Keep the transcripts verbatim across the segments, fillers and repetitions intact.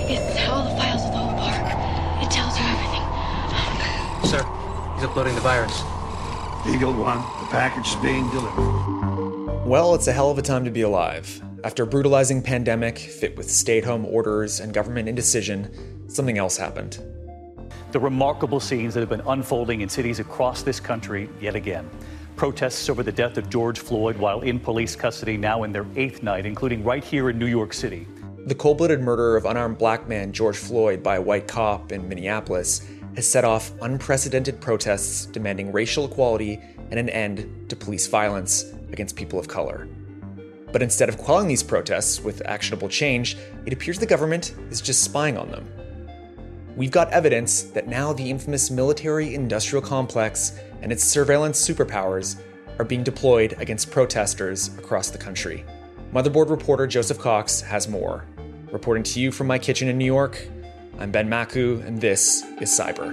It's all the files of the whole park. It tells you everything. Sir, he's uploading the virus. Eagle One, the package is being delivered. Well, it's a hell of a time to be alive. After a brutalizing pandemic, fit with stay-at-home orders and government indecision, something else happened. The remarkable scenes that have been unfolding in cities across this country yet again. Protests over the death of George Floyd while in police custody now in their eighth night, including right here in New York City. The cold-blooded murder of unarmed black man George Floyd by a white cop in Minneapolis has set off unprecedented protests demanding racial equality and an end to police violence against people of color. But instead of quelling these protests with actionable change, it appears the government is just spying on them. We've got evidence that now the infamous military-industrial complex and its surveillance superpowers are being deployed against protesters across the country. Motherboard reporter Joseph Cox has more. Reporting to you from my kitchen in New York, I'm Ben Maku, and this is Cyber.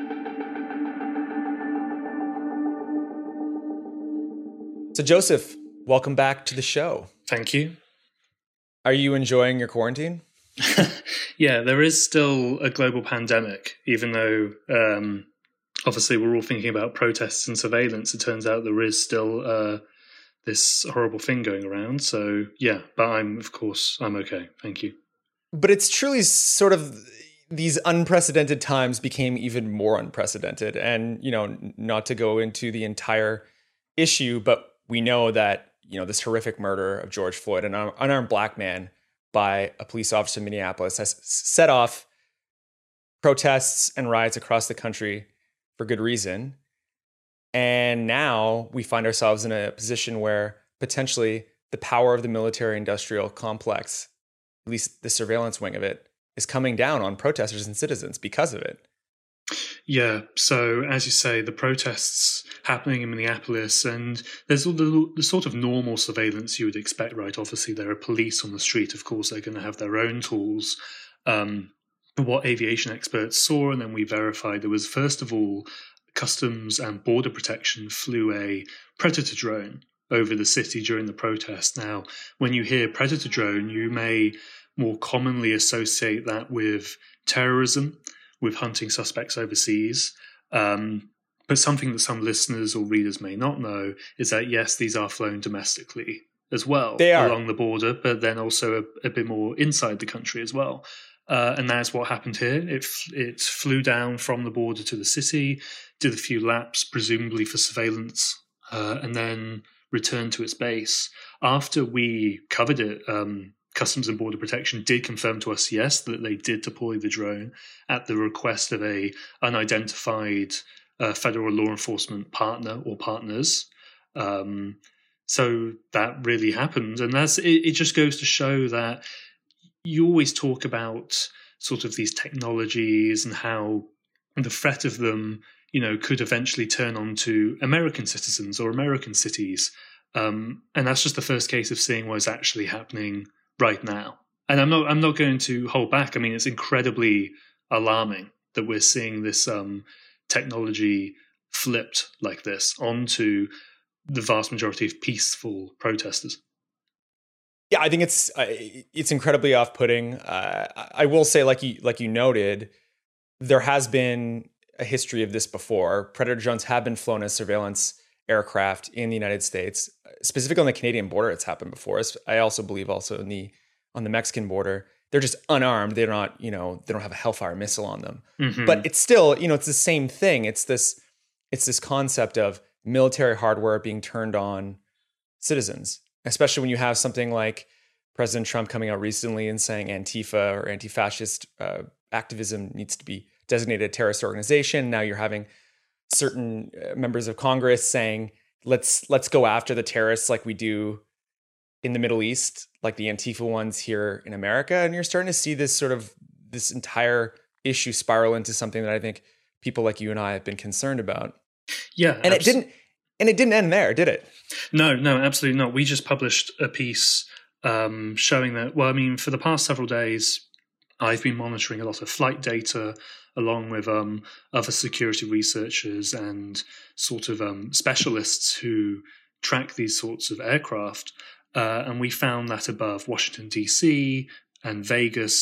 So Joseph, welcome back to the show. Thank you. Are you enjoying your quarantine? Yeah, there is still a global pandemic, even though um, obviously we're all thinking about protests and surveillance. It turns out there is still uh, this horrible thing going around. So yeah, but I'm, of course, I'm okay. Thank you. But it's truly sort of, these unprecedented times became even more unprecedented. And, you know, not to go into the entire issue, but we know that, you know, this horrific murder of George Floyd, an unarmed black man by a police officer in Minneapolis, has set off protests and riots across the country for good reason. And now we find ourselves in a position where potentially the power of the military-industrial complex, at least the surveillance wing of it, is coming down on protesters and citizens because of it. Yeah, so as you say, the protests happening in Minneapolis, and there's all the, the sort of normal surveillance you would expect, right? Obviously, there are police on the street. Of course, they're going to have their own tools. Um, but what aviation experts saw, and then we verified, there was, first of all, Customs and Border Protection flew a Predator drone over the city during the protest. Now, when you hear Predator drone, you may more commonly associate that with terrorism, with hunting suspects overseas. Um, but something that some listeners or readers may not know is that, yes, these are flown domestically as well. They are. Along the border, but then also a, a bit more inside the country as well. Uh, and that's what happened here. It, it flew down from the border to the city, did a few laps, presumably for surveillance, uh, and then returned to its base. After we covered it, um, Customs and Border Protection did confirm to us, yes, that they did deploy the drone at the request of a unidentified uh, federal law enforcement partner or partners. Um, so that really happened. And that's it, it just goes to show that you always talk about sort of these technologies and how the threat of them, you know, could eventually turn on to American citizens or American cities. Um, and that's just the first case of seeing what is actually happening right now. And I'm not I'm not going to hold back. I mean, it's incredibly alarming that we're seeing this um, technology flipped like this onto the vast majority of peaceful protesters. Yeah, I think it's uh, it's incredibly off-putting. Uh, I will say, like you like you noted, there has been a history of this before. Predator drones have been flown as surveillance aircraft in the United States, specifically on the Canadian border. It's happened before. I also believe also in the on the Mexican border. They're just unarmed. They're not, you know, they don't have a Hellfire missile on them. Mm-hmm. But it's still, you know, it's the same thing. It's this, it's this concept of military hardware being turned on citizens, especially when you have something like President Trump coming out recently and saying Antifa or anti-fascist uh, activism needs to be designated a terrorist organization. Now you're having certain members of Congress saying, let's let's go after the terrorists like we do in the Middle East, like the Antifa ones here in America. And you're starting to see this sort of, this entire issue spiral into something that I think people like you and I have been concerned about. Yeah. And abs- it didn't, and it didn't end there, did it? No, no, absolutely not. We just published a piece um, showing that, well, I mean, for the past several days, I've been monitoring a lot of flight data along with um, other security researchers and sort of um, specialists who track these sorts of aircraft. Uh, and we found that above Washington, D C and Vegas,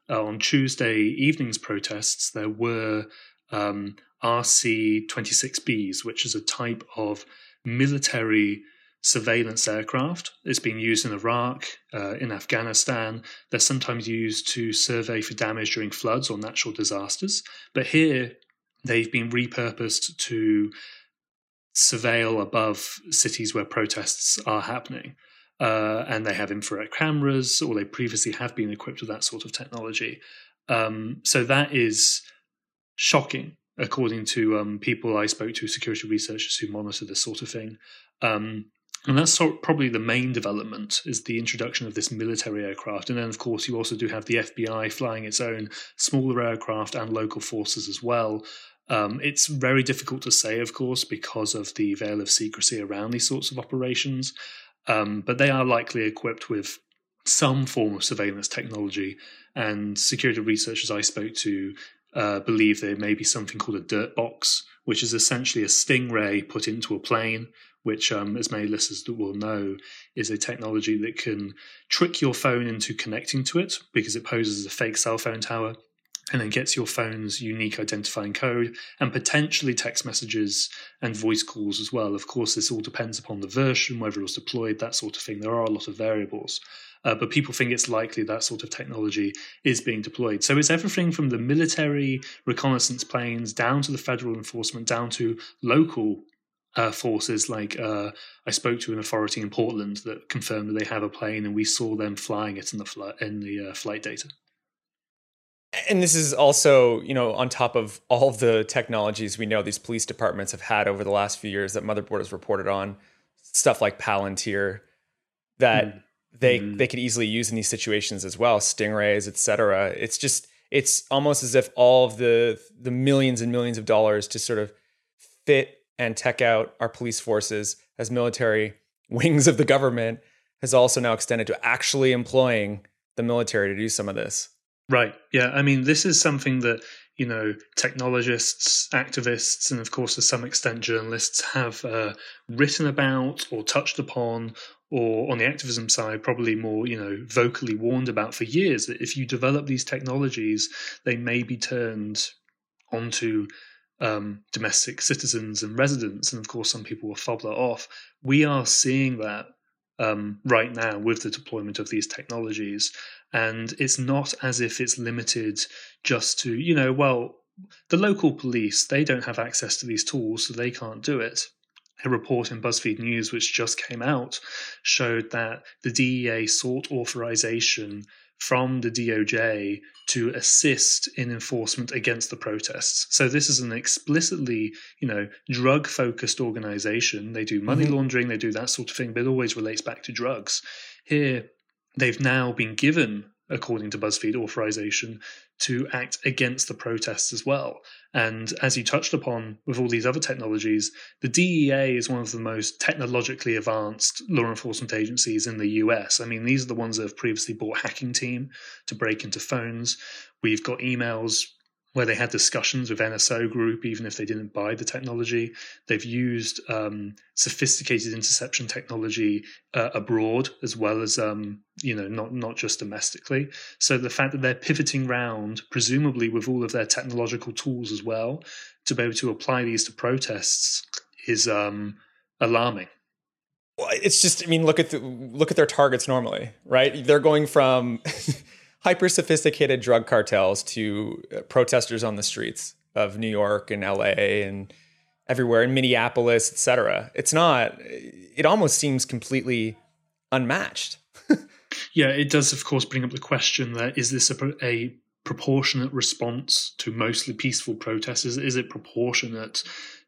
uh, on Tuesday evening's protests, there were um, R C twenty-six Bs, which is a type of military surveillance aircraft. It's been used in Iraq, uh, in Afghanistan. They're sometimes used to survey for damage during floods or natural disasters. But here, they've been repurposed to surveil above cities where protests are happening. Uh, and they have infrared cameras, or they previously have been equipped with that sort of technology. Um, so that is shocking, according to um, people I spoke to, security researchers who monitor this sort of thing. Um, and that's sort of probably the main development, is the introduction of this military aircraft. And then, of course, you also do have the F B I flying its own smaller aircraft and local forces as well. Um, it's very difficult to say, of course, because of the veil of secrecy around these sorts of operations. Um, but they are likely equipped with some form of surveillance technology. And security researchers I spoke to uh, believe there may be something called a dirt box, which is essentially a stingray put into a plane, which, um, as many listeners will know, is a technology that can trick your phone into connecting to it because it poses as a fake cell phone tower, and then gets your phone's unique identifying code and potentially text messages and voice calls as well. Of course, this all depends upon the version, whether it was deployed, that sort of thing. There are a lot of variables. Uh, but people think it's likely that sort of technology is being deployed. So it's everything from the military reconnaissance planes down to the federal enforcement, down to local uh, forces. Like uh, I spoke to an authority in Portland that confirmed that they have a plane, and we saw them flying it in the, fl- in the uh, flight data. And this is also, you know, on top of all of the technologies we know these police departments have had over the last few years that Motherboard has reported on, stuff like Palantir, that mm. they mm. they could easily use in these situations as well, stingrays, et cetera. It's just, it's almost as if all of the the millions and millions of dollars to sort of fit and tech out our police forces as military wings of the government has also now extended to actually employing the military to do some of this. Right. Yeah. I mean, this is something that, you know, technologists, activists, and of course, to some extent, journalists have uh, written about or touched upon, or on the activism side, probably more, you know, vocally warned about for years, that if you develop these technologies, they may be turned onto um, domestic citizens and residents. And of course, some people will fob that off. We are seeing that um, right now with the deployment of these technologies. And it's not as if it's limited just to, you know, well, the local police, they don't have access to these tools, so they can't do it. A report in BuzzFeed News, which just came out, showed that the D E A sought authorization from the D O J to assist in enforcement against the protests. So this is an explicitly, you know, drug-focused organization. They do money mm-hmm. laundering, they do that sort of thing, but it always relates back to drugs. Here, they've now been given, according to BuzzFeed, authorization to act against the protests as well. And as you touched upon with all these other technologies, the D E A is one of the most technologically advanced law enforcement agencies in the U S. I mean, these are the ones that have previously bought Hacking Team to break into phones. We've got emails where they had discussions with N S O Group, even if they didn't buy the technology. They've used um, sophisticated interception technology uh, abroad, as well as, um, you know, not, not just domestically. So the fact that they're pivoting round, presumably with all of their technological tools as well, to be able to apply these to protests is um, alarming. Well, it's just, I mean, look at the, look at their targets normally, right? They're going from hyper sophisticated drug cartels to protesters on the streets of New York and L A and everywhere, in Minneapolis, et cetera. It's not, it almost seems completely unmatched. Yeah, it does, of course, bring up the question that is this a, a proportionate response to mostly peaceful protesters? Is it proportionate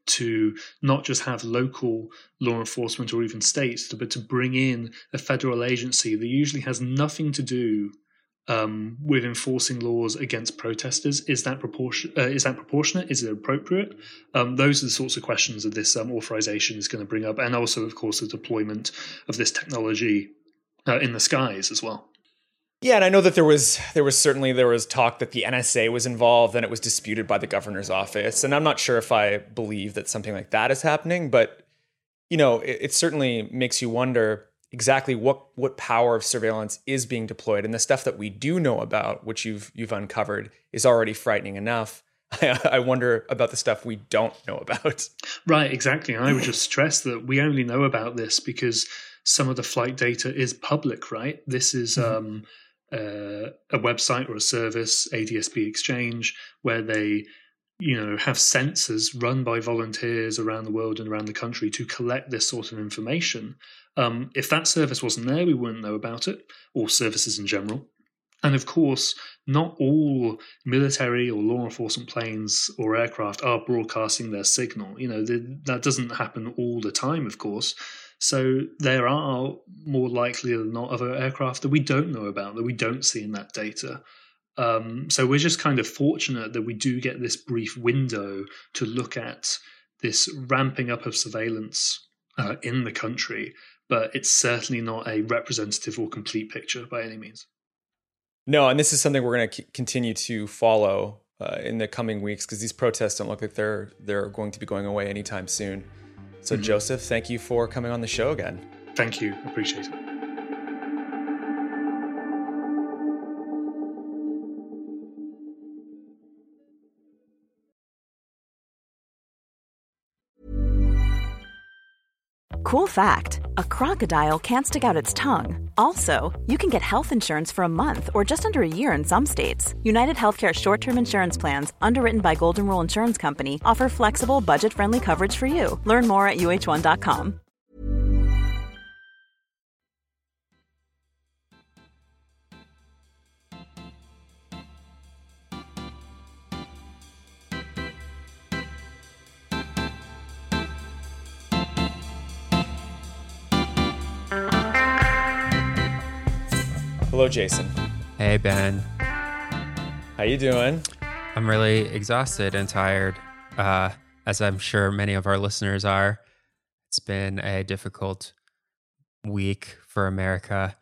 to not just have local law enforcement or even states, but to bring in a federal agency that usually has nothing to do Um, with enforcing laws against protesters? Is that proportion? Uh, is that proportionate? Is it appropriate? Um, those are the sorts of questions that this um, authorization is going to bring up, and also, of course, the deployment of this technology uh, in the skies as well. Yeah, and I know that there was there was certainly there was talk that the N S A was involved, and it was disputed by the governor's office. And I'm not sure if I believe that something like that is happening, but you know, it, it certainly makes you wonder exactly what what power of surveillance is being deployed, and the stuff that we do know about, which you've you've uncovered, is already frightening enough. I wonder about the stuff we don't know about. Right, exactly. And I would just stress that we only know about this because some of the flight data is public, right? This is um, uh, a website or a service, A D S B Exchange, where they, you know, have sensors run by volunteers around the world and around the country to collect this sort of information. Um, if that service wasn't there, we wouldn't know about it, or services in general. And of course, not all military or law enforcement planes or aircraft are broadcasting their signal. You know, that doesn't happen all the time, of course. So there are more likely than not other aircraft that we don't know about, that we don't see in that data. Um, so we're just kind of fortunate that we do get this brief window to look at this ramping up of surveillance uh, in the country, but it's certainly not a representative or complete picture by any means. No, and this is something we're going to c- continue to follow uh, in the coming weeks, because these protests don't look like they're they're going to be going away anytime soon. So, mm-hmm. Joseph, thank you for coming on the show again. Thank you. Appreciate it. Cool fact, a crocodile can't stick out its tongue. Also, you can get health insurance for a month or just under a year in some states. United Healthcare short-term insurance plans, underwritten by Golden Rule Insurance Company, offer flexible, budget-friendly coverage for you. Learn more at U H one dot com. Hello, Jason. Hey, Ben. How you doing? I'm really exhausted and tired, uh, as I'm sure many of our listeners are. It's been a difficult week for America,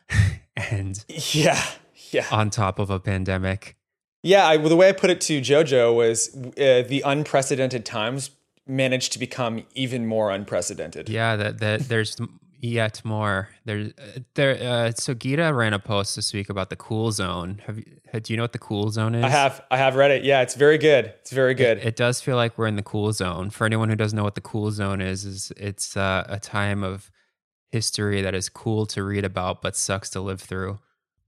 and yeah, yeah, on top of a pandemic. Yeah, I, well, the way I put it to JoJo was uh, the unprecedented times managed to become even more unprecedented. Yeah, that that there's yet more. There, there. Uh, so Gita ran a post this week about the cool zone. Have you? Do you know what the cool zone is? I have. I have read it. Yeah, it's very good. It's very good. It, it does feel like we're in the cool zone. For anyone who doesn't know what the cool zone is, is it's uh, a time of history that is cool to read about, but sucks to live through.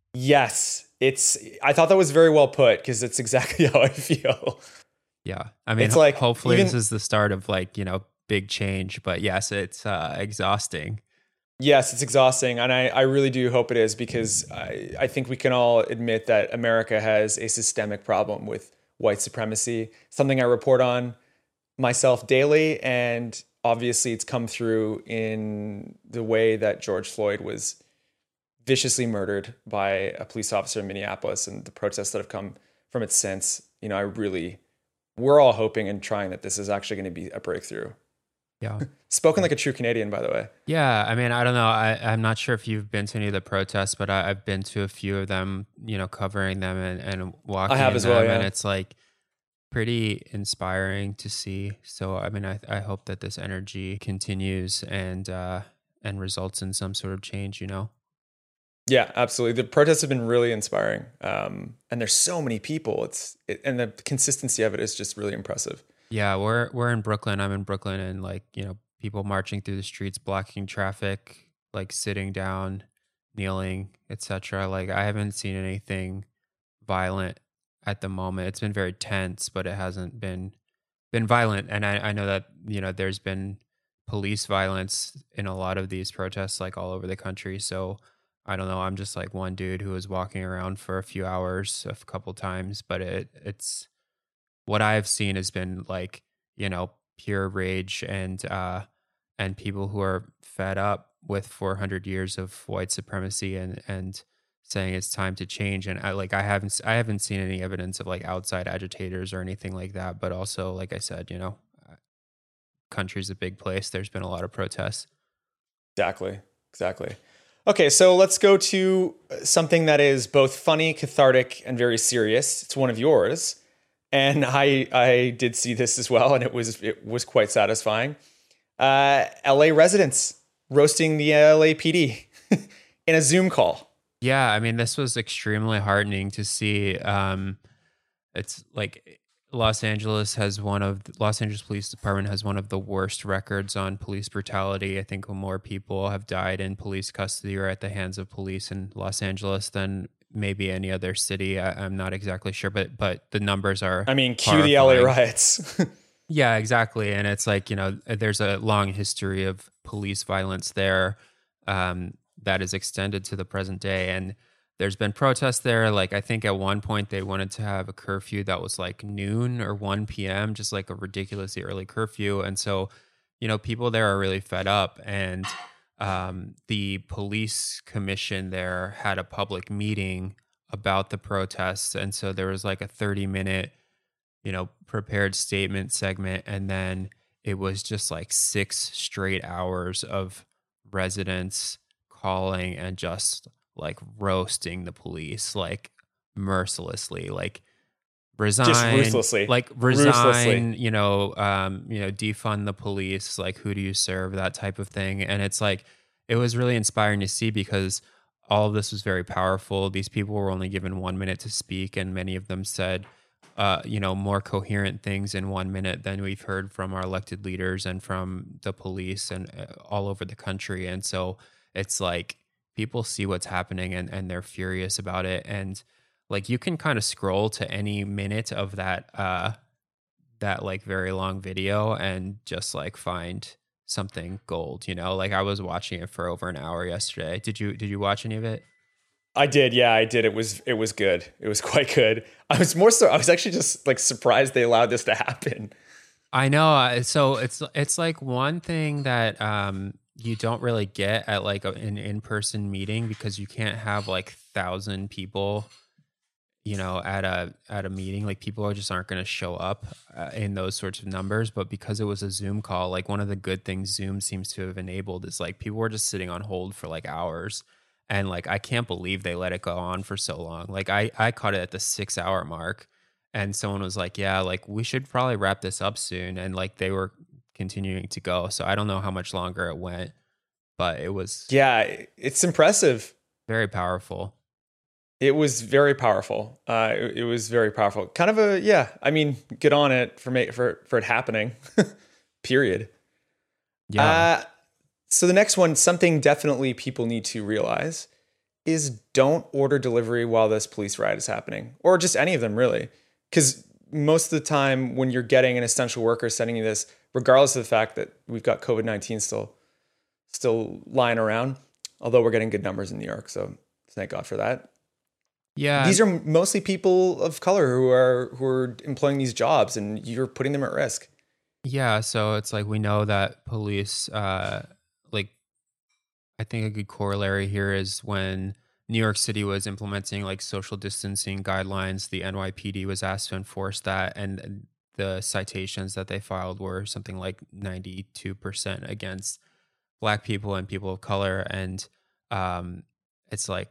Yes, it's. I thought that was very well put, because it's exactly how I feel. Yeah, I mean, it's like, hopefully even, this is the start of, like, you know, big change. But yes, it's uh, exhausting. Yes, it's exhausting. And I, I really do hope it is, because I, I think we can all admit that America has a systemic problem with white supremacy, something I report on myself daily. And obviously it's come through in the way that George Floyd was viciously murdered by a police officer in Minneapolis, and the protests that have come from it since. You know, I really, we're all hoping and trying that this is actually going to be a breakthrough. Yeah. Spoken like a true Canadian, by the way. Yeah. I mean, I don't know. I, I'm not sure if you've been to any of the protests, but I, I've been to a few of them, you know, covering them and, and walking I have in as them, well, yeah. And it's like pretty inspiring to see. So, I mean, I, I hope that this energy continues and, uh, and results in some sort of change, you know? Yeah, absolutely. The protests have been really inspiring. Um, and there's so many people. It's it, and the consistency of it is just really impressive. Yeah, we're we're in Brooklyn. I'm in Brooklyn, and, like, you know, people marching through the streets, blocking traffic, like sitting down, kneeling, et cetera. Like, I haven't seen anything violent at the moment. It's been very tense, but it hasn't been been violent. And I, I know that, you know, there's been police violence in a lot of these protests, like all over the country. So I don't know. I'm just like one dude who was walking around for a few hours a couple times, but it it's. What I've seen has been, like, you know, pure rage and uh, and people who are fed up with four hundred years of white supremacy and and saying it's time to change. And I like I haven't I haven't seen any evidence of, like, outside agitators or anything like that. But also, like I said, you know, country's a big place. There's been a lot of protests. Exactly. Exactly. Okay, so let's go to something that is both funny, cathartic, and very serious. It's one of yours. And I I did see this as well, and it was it was quite satisfying. Uh, L A residents roasting the L A P D. in a Zoom call. Yeah, I mean, this was extremely heartening to see. Um, it's like Los Angeles has one of Los Angeles Police Department has one of the worst records on police brutality. I think more people have died in police custody or at the hands of police in Los Angeles than maybe any other city. I, I'm not exactly sure, but but the numbers are. I mean, cue the L A horrifying. riots. Yeah, exactly. And it's like, you know, there's a long history of police violence there um, that is extended to the present day. And there's been protests there. Like, I think at one point they wanted to have a curfew that was like noon or one p.m., just like a ridiculously early curfew. And so, you know, people there are really fed up. And um, the police commission there had a public meeting about the protests. And so there was like a thirty minute you know, prepared statement segment. And then it was just like six straight hours of residents calling and just like roasting the police, like mercilessly, like resign, Just ruthlessly. like resign, Ruthlessly. you know, um, you know, defund the police, like who do you serve, that type of thing. And it's like, it was really inspiring to see because all of this was very powerful. These people were only given one minute to speak, and many of them said, Uh, you know, more coherent things in one minute than we've heard from our elected leaders and from the police and uh, all over the country. And so it's like people see what's happening and, and they're furious about it. And like you can kind of scroll to any minute of that, uh, that like very long video and just like find something gold, you know, like I was watching it for over an hour yesterday. Did you, did you watch any of it? I did, yeah, I did. It was it was good. It was quite good. I was more so I was actually just like surprised they allowed this to happen. I know. uh, So it's it's like one thing that um, you don't really get at like a, an in-person meeting because you can't have like thousand people, you know, at a at a meeting. Like people are just aren't going to show up uh, in those sorts of numbers. But because it was a Zoom call, like one of the good things Zoom seems to have enabled is like people were just sitting on hold for like hours. And like, I can't believe they let it go on for so long. Like I, I caught it at the six hour mark and someone was like, yeah, like we should probably wrap this up soon. And like, they were continuing to go. So I don't know how much longer it went, but it was Yeah, it's impressive. very powerful. It was very powerful. Uh, it, it was very powerful. Kind of a, yeah, I mean, good on it for, ma- for, for it happening, period. Yeah. Uh, So the next one, something definitely people need to realize is don't order delivery while this police riot is happening, or just any of them really. Because most of the time when you're getting an essential worker sending you this, regardless of the fact that we've got COVID nineteen still, still lying around, although we're getting good numbers in New York. So thank God for that. Yeah. These are mostly people of color who are, who are employing these jobs and you're putting them at risk. Yeah. So it's like, we know that police, uh, like, I think a good corollary here is when New York City was implementing like social distancing guidelines, the N Y P D was asked to enforce that. And the citations that they filed were something like ninety-two percent against Black people and people of color. And um, it's like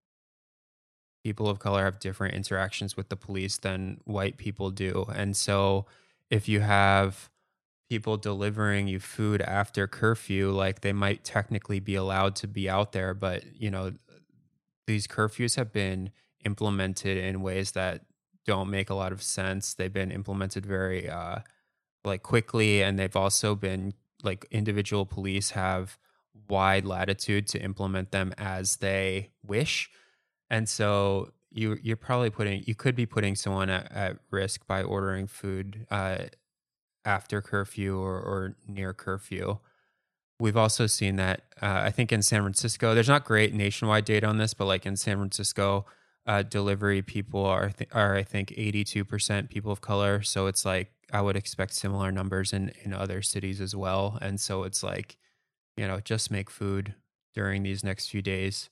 people of color have different interactions with the police than white people do. And so if you have people delivering you food after curfew, like they might technically be allowed to be out there, but you know, these curfews have been implemented in ways that don't make a lot of sense. They've been implemented very uh, like quickly, and they've also been like individual police have wide latitude to implement them as they wish. And so you you're probably putting you could be putting someone at, at risk by ordering food uh, after curfew or, or near curfew. We've also seen that, uh, I think in San Francisco, there's not great nationwide data on this, but like in San Francisco, uh, delivery people are, th- are, I think, eighty-two percent people of color. So it's like, I would expect similar numbers in, in other cities as well. And so it's like, you know, just make food during these next few days.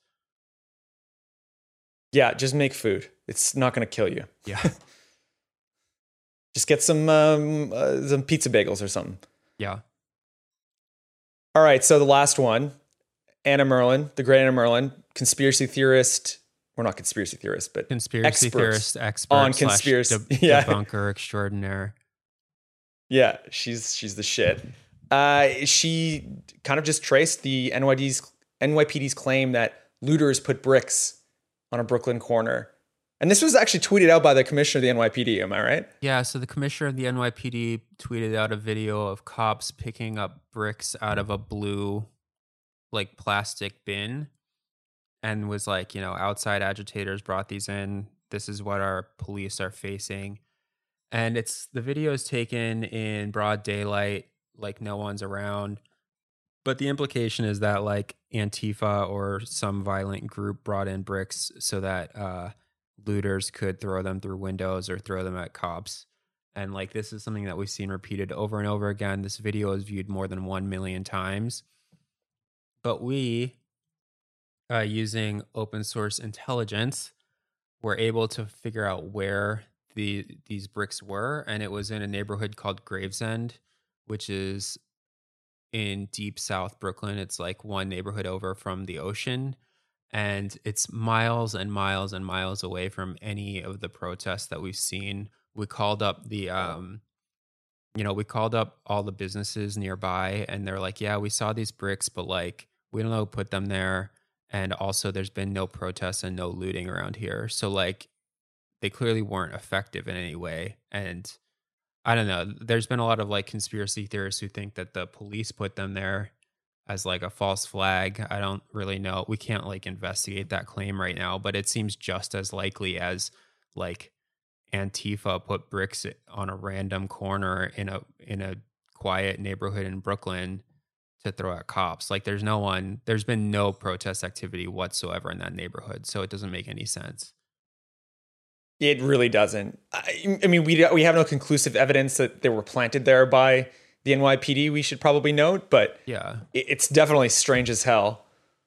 Yeah, just make food. It's not going to kill you. Yeah. Just get some um, uh, some pizza bagels or something. Yeah. All right, so the last one, Anna Merlan, the great Anna Merlan, conspiracy theorist. We're not conspiracy theorists, but Conspiracy experts theorist, expert, on slash conspiracy. deb- Yeah. debunker extraordinaire. Yeah, she's she's the shit. Uh, she kind of just traced the N Y D's N Y P D's claim that looters put bricks on a Brooklyn corner. And this was actually tweeted out by the commissioner of the N Y P D, am I right? Yeah, so the commissioner of the N Y P D tweeted out a video of cops picking up bricks out of a blue, like, plastic bin and was like, you know, outside agitators brought these in. This is what our police are facing. And it's the video is taken in broad daylight, like no one's around. But the implication is that, like, Antifa or some violent group brought in bricks so that uh, looters could throw them through windows or throw them at cops. And, like, this is something that we've seen repeated over and over again. This video is viewed more than one million times. But we, uh, using open source intelligence, were able to figure out where the these bricks were. And it was in a neighborhood called Gravesend, which is in deep South Brooklyn. It's like one neighborhood over from the ocean. And it's miles and miles and miles away from any of the protests that we've seen. We called up the, um, you know, we called up all the businesses nearby, and they're like, yeah, we saw these bricks, but, like, we don't know who put them there. And also there's been no protests and no looting around here. So, like, they clearly weren't effective in any way. And I don't know, there's been a lot of, like, conspiracy theorists who think that the police put them there as, like, a false flag. I don't really know. We can't, like, investigate that claim right now, but it seems just as likely as, like, Antifa put bricks on a random corner in a in a quiet neighborhood in Brooklyn to throw at cops. Like, there's no one, there's been no protest activity whatsoever in that neighborhood, so it doesn't make any sense. It really doesn't. I, I mean, we we have no conclusive evidence that they were planted there by the N Y P D, we should probably note, but yeah, it, it's definitely strange as hell.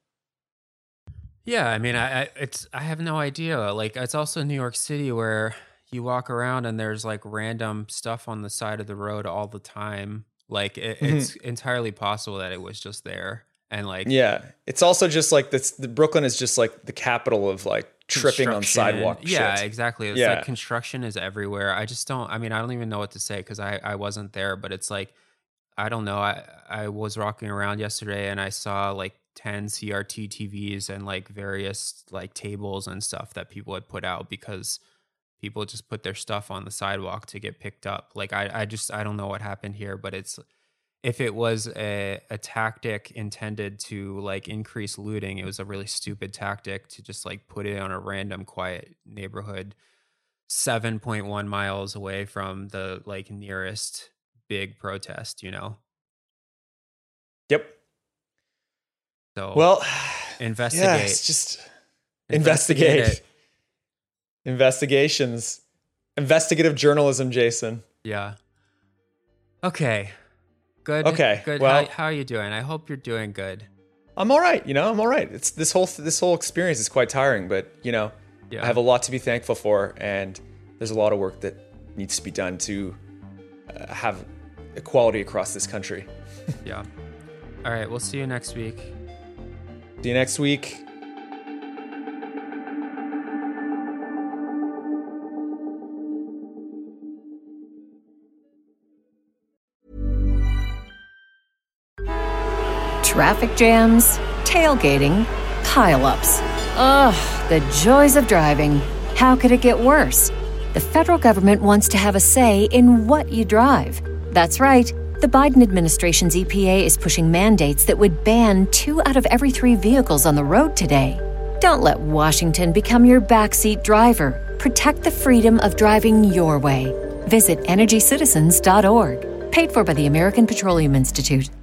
Yeah, I mean, I, I it's I have no idea. Like, it's also New York City, where you walk around and there's, like, random stuff on the side of the road all the time. Like, it, mm-hmm. it's entirely possible that it was just there. And, like, yeah, it's also just like this. The Brooklyn is just like the capital of, like, tripping on sidewalk yeah shit. Exactly. It's yeah. like construction is everywhere. I just don't, I mean, I don't even know what to say because I, I wasn't there, but it's like, I don't know. I, I was walking around yesterday and I saw, like, ten C R T T Vs and, like, various, like, tables and stuff that people had put out because people just put their stuff on the sidewalk to get picked up. Like, I, I just, I don't know what happened here, but it's, if it was a, a tactic intended to, like, increase looting, it was a really stupid tactic to just, like, put it on a random quiet neighborhood seven point one miles away from the, like, nearest big protest, you know? Yep. So, well, investigate. Yeah, it's just investigate. investigate. Investigations. Investigative journalism, Jason. Yeah. Okay. Good. Okay. Good. Well, how, how are you doing? I hope you're doing good. I'm all right. You know, I'm all right. It's this whole this whole experience is quite tiring, but, you know, yeah. I have a lot to be thankful for, and there's a lot of work that needs to be done to uh, have equality across this country. Yeah. All right. We'll see you next week. See you next week. Traffic jams, tailgating, pile-ups. Ugh, the joys of driving. How could it get worse? The federal government wants to have a say in what you drive. That's right. The Biden administration's E P A is pushing mandates that would ban two out of every three vehicles on the road today. Don't let Washington become your backseat driver. Protect the freedom of driving your way. Visit energy citizens dot org. Paid for by the American Petroleum Institute.